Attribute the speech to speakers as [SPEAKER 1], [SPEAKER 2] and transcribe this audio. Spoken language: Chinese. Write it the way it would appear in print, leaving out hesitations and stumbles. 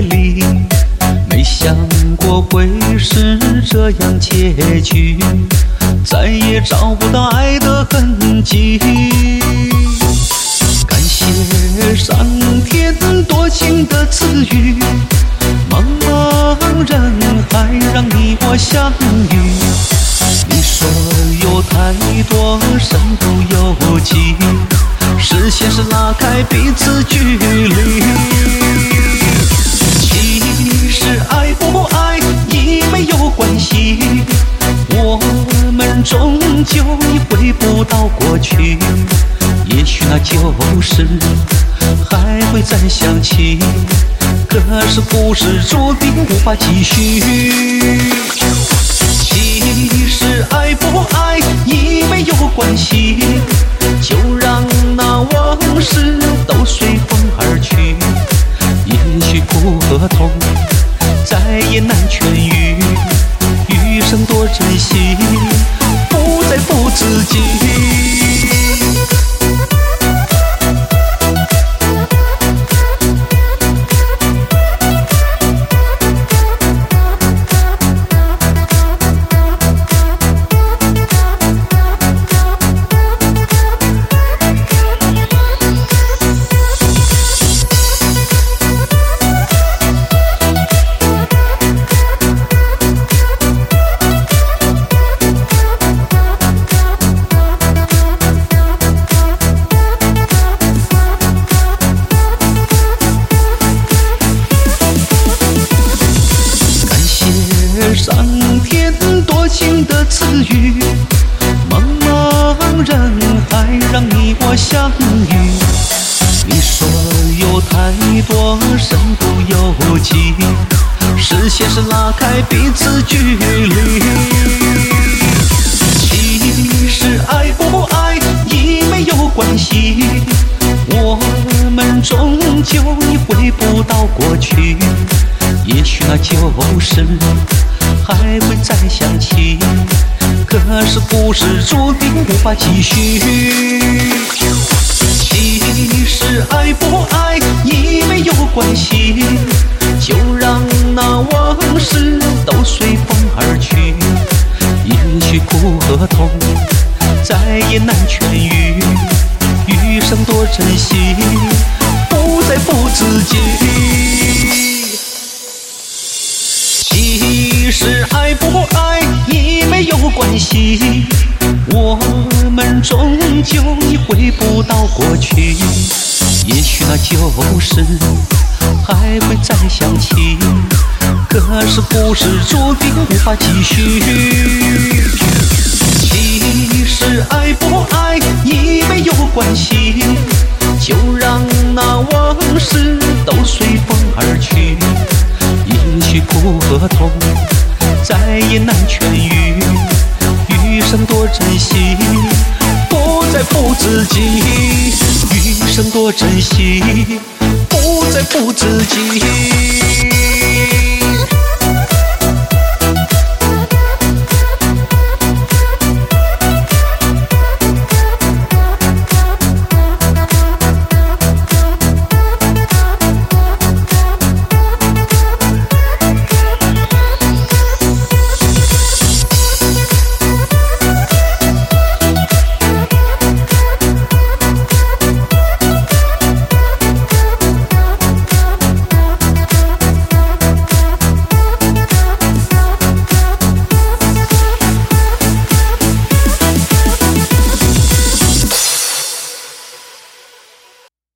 [SPEAKER 1] 里，没想过会是这样结局，再也找不到爱的痕迹。感谢上天多情的赐予，茫茫人海让你我相遇。你说有太多身不由己，视线是拉开彼此距离。其实爱不爱已没有关系，我们终究已回不到过去。也许那旧事还会再想起，可是故事注定无法继续。其实爱不爱已没有关系，就让那往事都随风而去。也许苦和痛再也难痊愈，余生多珍惜，不再负自己。上天多情的赐予，茫茫人海让你我相遇。你说有太多身不由己，视线是拉开彼此距离。其实爱不爱已没有关系，我们终究已回不到过去。也许那旧事还会再想起，可是故事注定无法继续。其实爱不爱已没有关系，就让那往事都随风而去。也许苦和痛再也难痊愈，余生多珍惜，不再负自己。其实爱不爱已没有关系，我们终究已回不到过去。也许那旧事还会再想起，可是故事注定无法继续。其实爱不爱已没有关系，就让那往事都随风而去。也许苦和痛再也难痊愈，余生多珍惜，不再负自己。余生多珍惜，不再负自己。